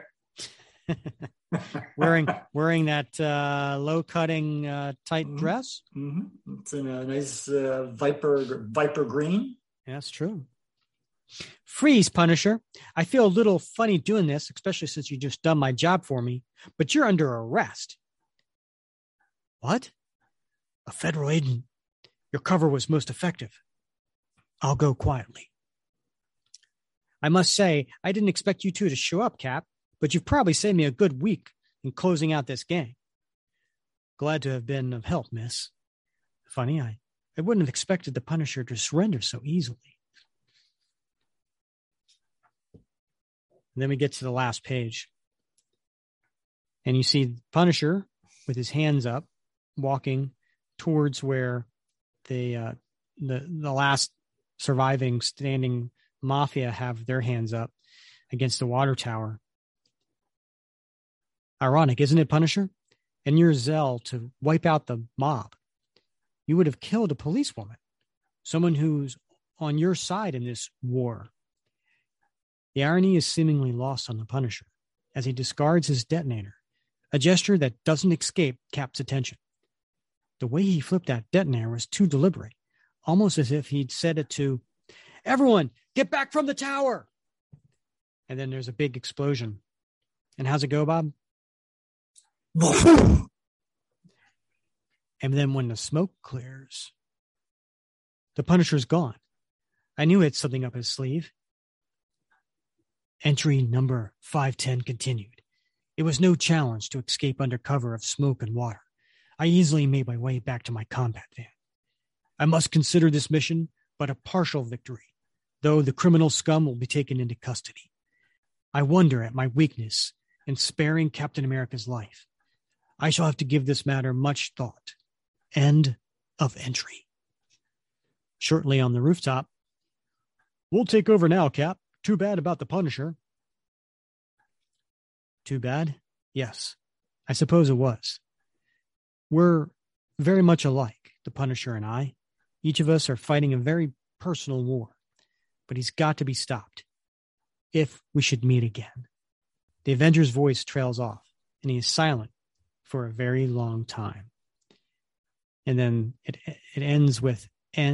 wearing that low-cutting tight dress. Mm-hmm. It's in a nice viper green. Yeah, that's true. Freeze, Punisher. I feel a little funny doing this, especially since you just done my job for me, but you're under arrest. What? A federal agent. Your cover was most effective. I'll go quietly. I must say, I didn't expect you two to show up, Cap, but you've probably saved me a good week in closing out this gang. Glad to have been of help, miss. Funny, I wouldn't have expected the Punisher to surrender so easily. And then we get to the last page. And you see Punisher with his hands up, walking towards where the last surviving standing Mafia have their hands up against the water tower. Ironic, isn't it, Punisher? In your zeal to wipe out the mob, you would have killed a policewoman, someone who's on your side in this war. The irony is seemingly lost on the Punisher as he discards his detonator, a gesture that doesn't escape Cap's attention. The way he flipped that detonator was too deliberate, almost as if he'd said it to, "Everyone, get back from the tower!" And then there's a big explosion. And how's it go, Bob? And then when the smoke clears, the Punisher's gone. I knew he had something up his sleeve. Entry number 510 continued. It was no challenge to escape under cover of smoke and water. I easily made my way back to my combat van. I must consider this mission but a partial victory, though the criminal scum will be taken into custody. I wonder at my weakness in sparing Captain America's life. I shall have to give this matter much thought. End of entry. Shortly on the rooftop, "We'll take over now, Cap. Too bad about the Punisher." Too bad? Yes, I suppose it was. We're very much alike, the Punisher and I. Each of us are fighting a very personal war, but he's got to be stopped if we should meet again. The Avenger's voice trails off, and he is silent for a very long time. And then it ends with end, ?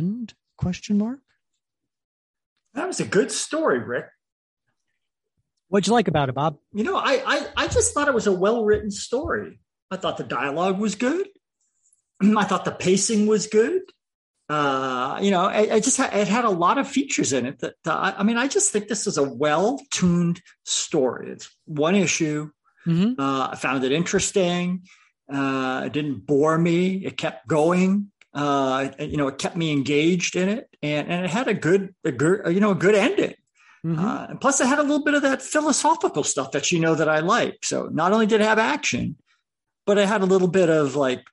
That was a good story, Rick. What'd you like about it, Bob? You know, I just thought it was a well-written story. I thought the dialogue was good. I thought the pacing was good. it had a lot of features in it that, I just think this is a well-tuned story. It's one issue. Mm-hmm. I found it interesting. It didn't bore me. It kept going. It kept me engaged in it, and it had a good ending. Mm-hmm. And plus, it had a little bit of that philosophical stuff that that I like. So not only did it have action, but it had a little bit of like,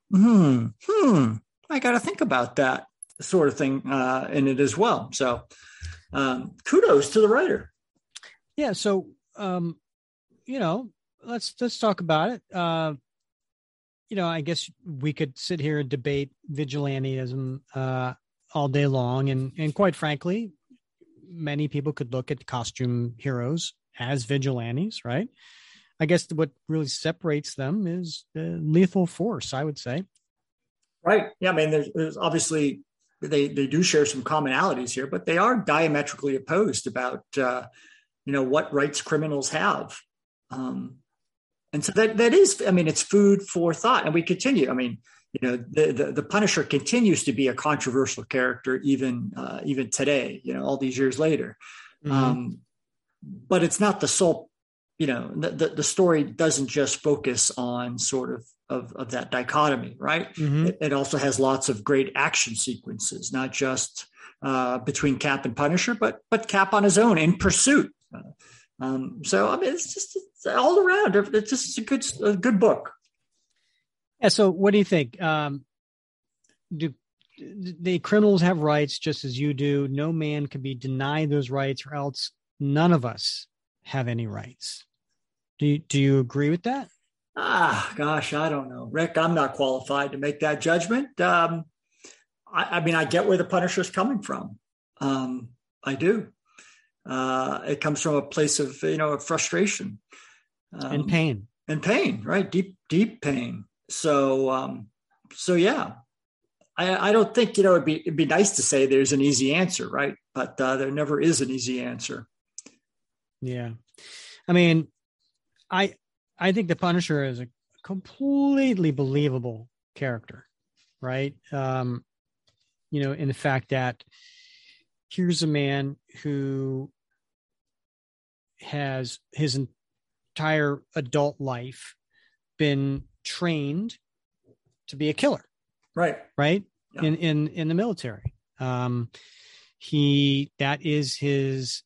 I got to think about that sort of thing in it as well. So kudos to the writer. Yeah. So, let's talk about it. I guess we could sit here and debate vigilantism all day long. And quite frankly, many people could look at costume heroes as vigilantes, right? I guess what really separates them is the lethal force, I would say. Right. Yeah. I mean, there's obviously they do share some commonalities here, but they are diametrically opposed about, what rights criminals have. And so that is, it's food for thought. And we continue. The Punisher continues to be a controversial character, even today, all these years later. Mm-hmm. But it's not the sole, the story doesn't just focus on sort of that dichotomy, right? Mm-hmm. It also has lots of great action sequences, not just between Cap and Punisher, but Cap on his own in pursuit. It's all around. It's just a good book. Yeah. So what do you think? Do the criminals have rights just as you do? No man can be denied those rights, or else none of us have any rights. Do you agree with that? Gosh, I don't know, Rick. I'm not qualified to make that judgment. I get where the Punisher's coming from. I do. It comes from a place of frustration and pain, right? Deep pain. So yeah. I don't think it'd be nice to say there's an easy answer, right? But there never is an easy answer. Yeah, I think the Punisher is a completely believable character, right? In the fact that here's a man who has his entire adult life been trained to be a killer. Right. Yeah. In the military. That is his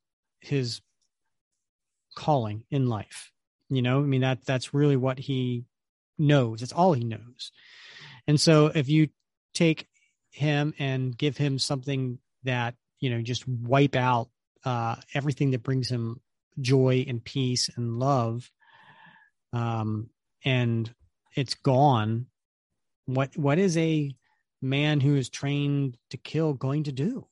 calling in life. That's really what he knows. It's all he knows. And so if you take him and give him something that, just wipe out everything that brings him joy and peace and love, and it's gone, what is a man who is trained to kill going to do?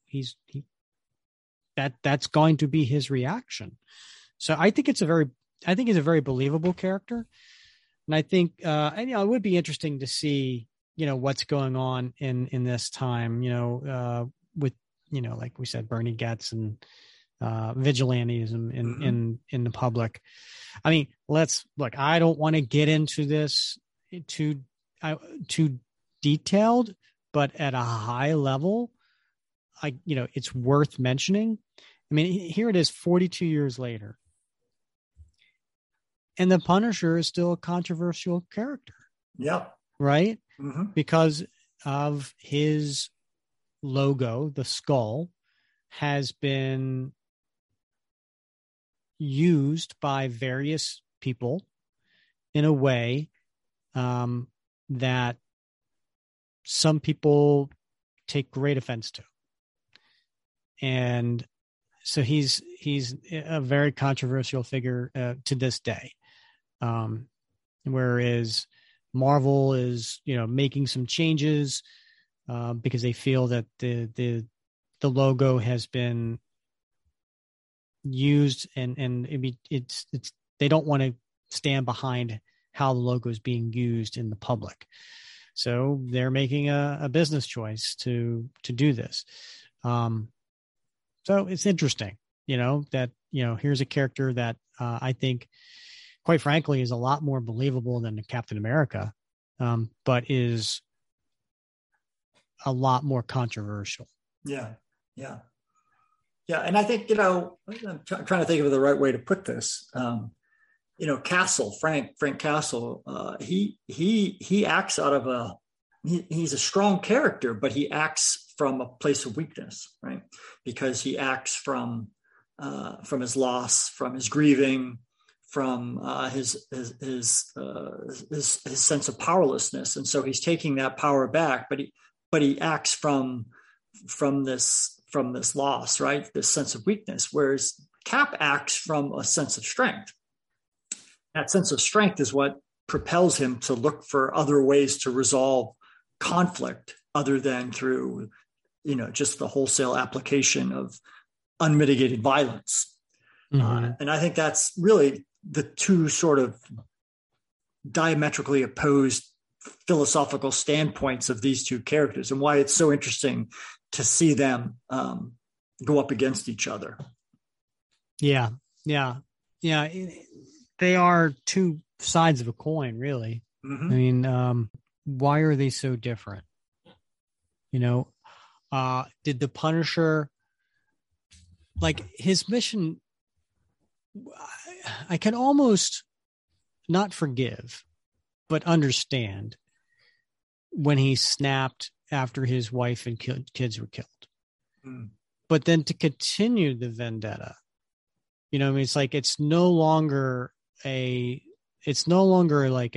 That's going to be his reaction. So I think he's a very believable character. And I think, it would be interesting to see, what's going on in this time, with, like we said, Bernie Goetz and vigilantism in the public. Let's look, I don't want to get into this too detailed, but at a high level, it's worth mentioning. Here it is 42 years later. And the Punisher is still a controversial character. Yeah. Right? Mm-hmm. Because of his logo, the skull, has been used by various people in a way that some people take great offense to. And so he's a very controversial figure to this day. Whereas Marvel is, making some changes because they feel that the logo has been used and it's they don't want to stand behind how the logo is being used in the public. So they're making a business choice to do this. So it's interesting, that, here's a character that I think, quite frankly, is a lot more believable than Captain America, but is a lot more controversial. Yeah. And I think, I'm trying to think of the right way to put this. Castle, Frank Castle, he acts out of he's a strong character, but he acts from a place of weakness, right? Because he acts from his loss, from his grieving, from his sense of powerlessness, and so he's taking that power back. But he acts from this loss, right? This sense of weakness, whereas Cap acts from a sense of strength. That sense of strength is what propels him to look for other ways to resolve conflict other than through, just the wholesale application of unmitigated violence. Mm-hmm. And I think that's really the two sort of diametrically opposed philosophical standpoints of these two characters, and why it's so interesting to see them go up against each other. Yeah. They are two sides of a coin, really. Mm-hmm. I mean, why are they so different? Did the Punisher, like his mission, I can almost not forgive, but understand when he snapped after his wife and kids were killed. Mm. But then to continue the vendetta, it's like, it's no longer like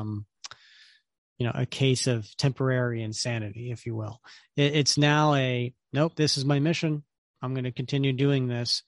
a case of temporary insanity, if you will. It's now nope, this is my mission. I'm going to continue doing this.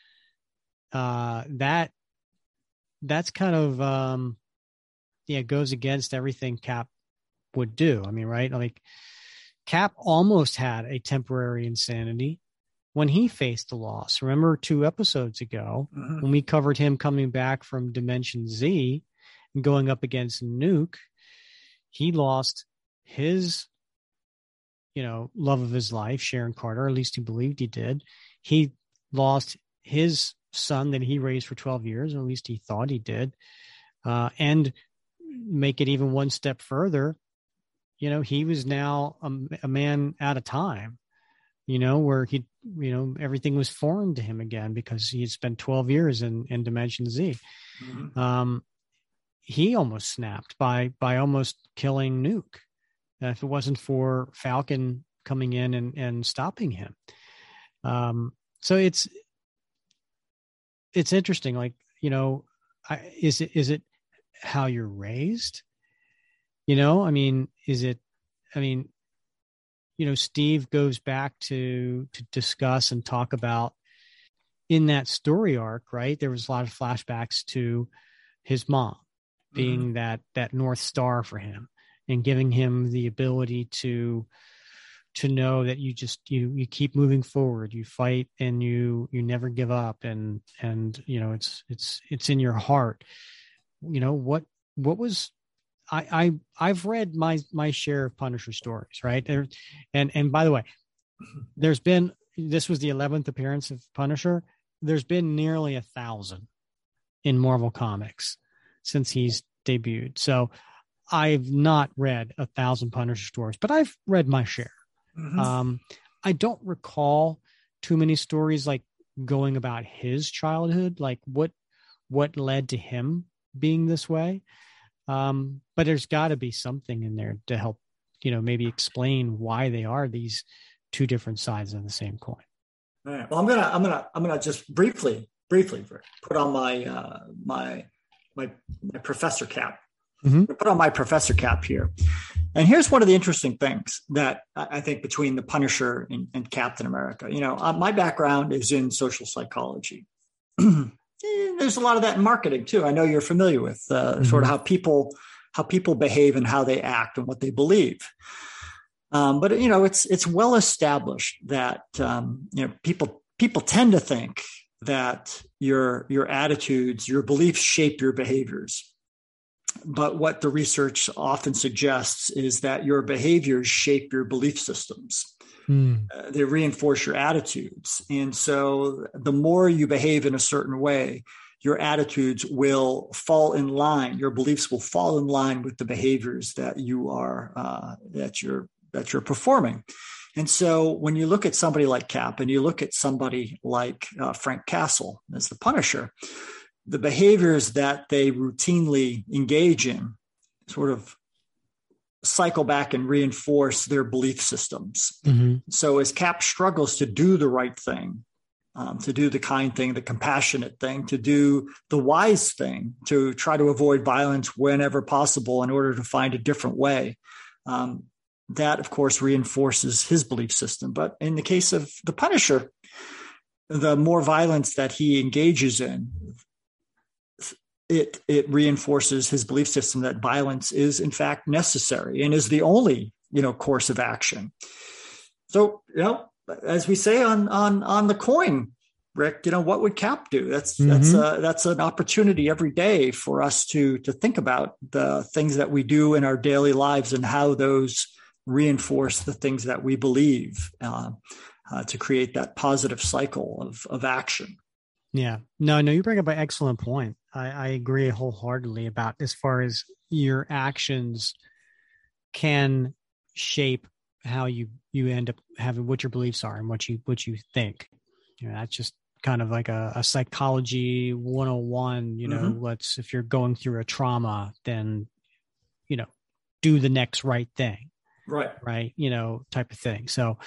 That's kind of, goes against everything Cap would do. I mean, right? Like Cap almost had a temporary insanity when he faced the loss. Remember 2 episodes ago, mm-hmm. when we covered him coming back from Dimension Z and going up against Nuke, he lost his, love of his life, Sharon Carter, at least he believed he did. He lost his son that he raised for 12 years, or at least he thought he did. And make it even one step further, he was now a man at a time, where he, everything was foreign to him again because he had spent 12 years in Dimension Z. Mm-hmm. He almost snapped by almost killing Nuke if it wasn't for Falcon coming in and stopping him. So it's interesting. Like, is it how you're raised? Steve goes back to discuss and talk about in that story arc, right? There was a lot of flashbacks to his mom being mm-hmm. that North Star for him and giving him the ability to know that you keep moving forward, you fight and you never give up. And it's in your heart. What was, I've read my share of Punisher stories, right? And by the way, this was the 11th appearance of Punisher. There's been nearly 1,000 in Marvel Comics since he's debuted. So I've not read 1,000 Punisher stories, but I've read my share. Mm-hmm. I don't recall too many stories like going about his childhood, like what led to him being this way. But there's got to be something in there to help, maybe explain why they are these two different sides of the same coin. All right. Well, I'm gonna just briefly put on my professor cap. Mm-hmm. Put on my professor cap here. And here's one of the interesting things that I think between the Punisher and Captain America. My background is in social psychology. There's a lot of that in marketing too. I know you're familiar with sort of how people behave and how they act and what they believe. But it's well established that people tend to think that your attitudes, your beliefs shape your behaviors. But what the research often suggests is that your behaviors shape your belief systems. They reinforce your attitudes. And so the more you behave in a certain way, your attitudes will fall in line. Your beliefs will fall in line with the behaviors that you're that you're performing. And so when you look at somebody like Cap and you look at somebody like Frank Castle as the Punisher, the behaviors that they routinely engage in sort of cycle back and reinforce their belief systems. Mm-hmm. So as Cap struggles to do the right thing, to do the kind thing, the compassionate thing, to do the wise thing, to try to avoid violence whenever possible in order to find a different way, that, of course, reinforces his belief system. But in the case of the Punisher, the more violence that he engages in, it reinforces his belief system that violence is, in fact, necessary and is the only, course of action. So, as we say on the coin, Rick, what would Cap do? That's an opportunity every day for us to think about the things that we do in our daily lives and how those reinforce the things that we believe to create that positive cycle of action. Yeah, no, you bring up an excellent point. I agree wholeheartedly about as far as your actions can shape how you end up having what your beliefs are and what you think. That's just kind of like a psychology 101, mm-hmm. If you're going through a trauma, then, do the next right thing. Right. Type of thing. So,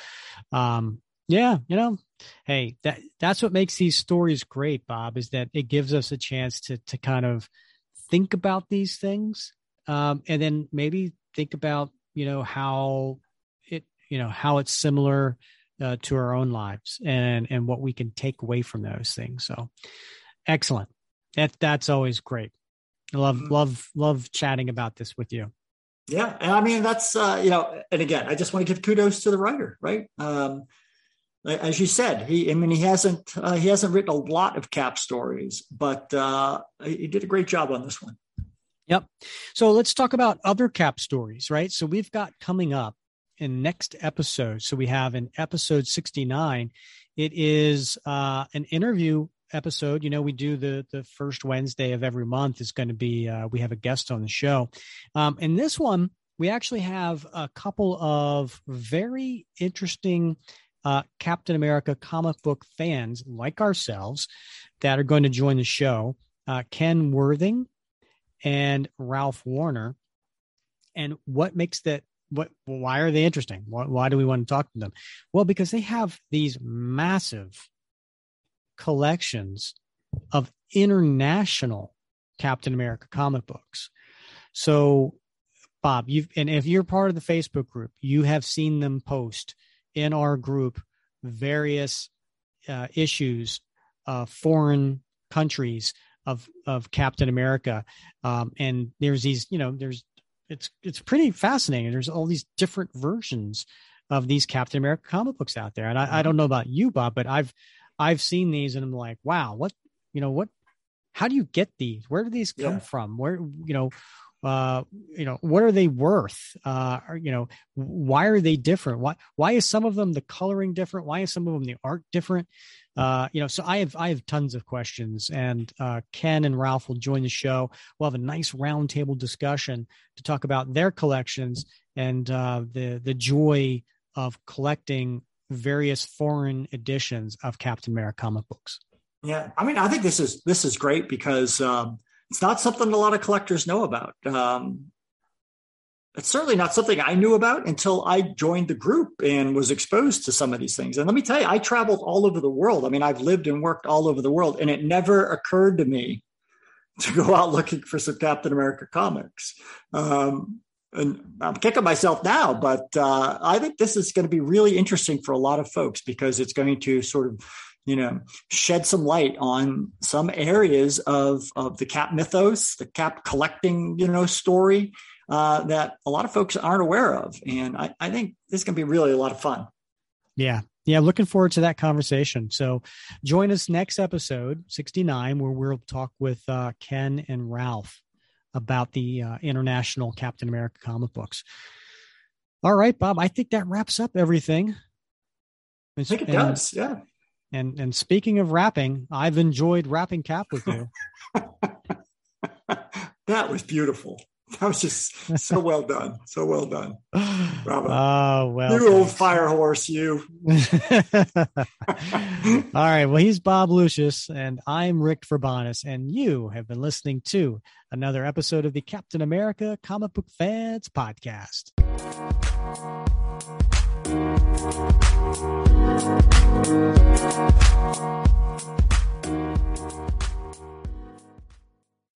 hey, that's what makes these stories great, Bob, is that it gives us a chance to kind of think about these things. And then maybe think about, how it's similar to our own lives and what we can take away from those things. So excellent. That's always great. I love chatting about this with you. Yeah. And I mean, that's, and again, I just want to give kudos to the writer, right? As you said, he hasn't written a lot of Cap stories, but he did a great job on this one. Yep. So let's talk about other Cap stories, right? So we've got coming up in next episode. So we have in episode 69, it is an interview episode. We do the first Wednesday of every month is going to be, we have a guest on the show. In this one, we actually have a couple of very interesting Captain America comic book fans like ourselves that are going to join the show. Ken Worthing and Ralph Warner. And what makes that, why are they interesting? Why do we want to talk to them? Well, because they have these massive collections of international Captain America comic books. So, Bob, if you're part of the Facebook group, you have seen them post in our group various issues of foreign countries of Captain America, and there's these, it's pretty fascinating. There's all these different versions of these Captain America comic books out there, and I don't know about you, Bob, but I've seen these and I'm like, wow, what, how do you get these? Where do these come from? Where, what are they worth? Why are they different? Why is some of them the coloring different? Why is some of them the art different? So I have tons of questions, and Ken and Ralph will join the show. We'll have a nice roundtable discussion to talk about their collections and the joy of collecting various foreign editions of Captain America comic books. Yeah, I mean, I think this is great because it's not something a lot of collectors know about. It's certainly not something I knew about until I joined the group and was exposed to some of these things. And let me tell you, I traveled all over the world. I mean, I've lived and worked all over the world, and it never occurred to me to go out looking for some Captain America comics. And I'm kicking myself now, but I think this is going to be really interesting for a lot of folks because it's going to sort of, shed some light on some areas of the Cap mythos, the Cap collecting, story that a lot of folks aren't aware of. And I think this is going to be really a lot of fun. Yeah. Yeah. Looking forward to that conversation. So join us next episode 69, where we'll talk with Ken and Ralph about the international Captain America comic books. All right, Bob, I think that wraps up everything. I think it does. Yeah. And speaking of rapping, I've enjoyed rapping Cap with you. That was beautiful. That was just so well done. So well done. Bravo. Oh, well. You old fire horse, you. All right. Well, he's Bob Lucius, and I'm Rick Verbanis, and you have been listening to another episode of the Captain America Comic Book Fans Podcast.